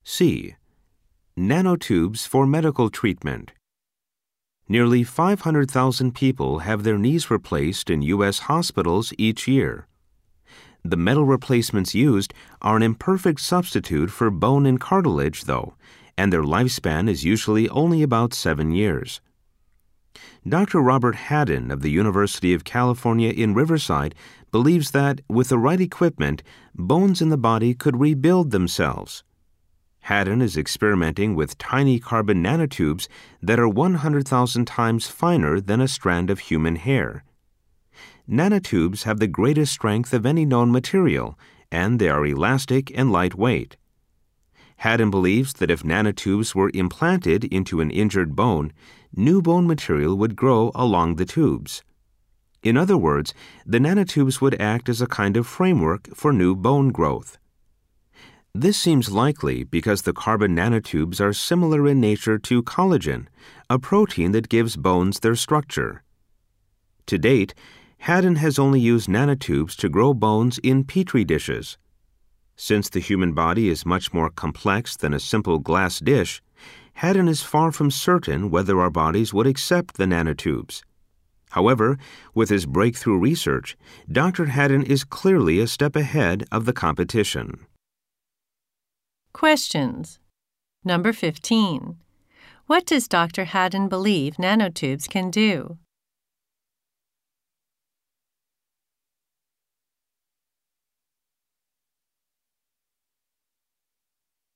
C. Nanotubes for medical treatment. Nearly 500,000 people have their knees replaced in U.S. hospitals each year. The metal replacements used are an imperfect substitute for bone and cartilage, though, and their lifespan is usually only about 7 years. Dr. Robert Haddon of the University of California in Riverside believes that, with the right equipment, bones in the body could rebuild themselves. Haddon is experimenting with tiny carbon nanotubes that are 100,000 times finer than a strand of human hair. Nanotubes have the greatest strength of any known material, and they are elastic and lightweight. Haddon believes that if nanotubes were implanted into an injured bone, new bone material would grow along the tubes. In other words, the nanotubes would act as a kind of framework for new bone growth. This seems likely because the carbon nanotubes are similar in nature to collagen, a protein that gives bones their structure. To date, Haddon has only used nanotubes to grow bones in petri dishes. Since the human body is much more complex than a simple glass dish, Haddon is far from certain whether our bodies would accept the nanotubes. However, with his breakthrough research, Dr. Haddon is clearly a step ahead of the competition. Questions. Number 15. What does Dr. Haddon believe nanotubes can do?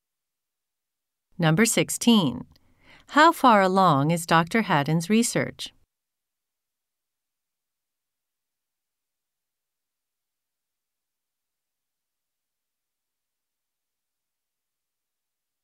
Number 16. How far along is Dr. Haddon's research?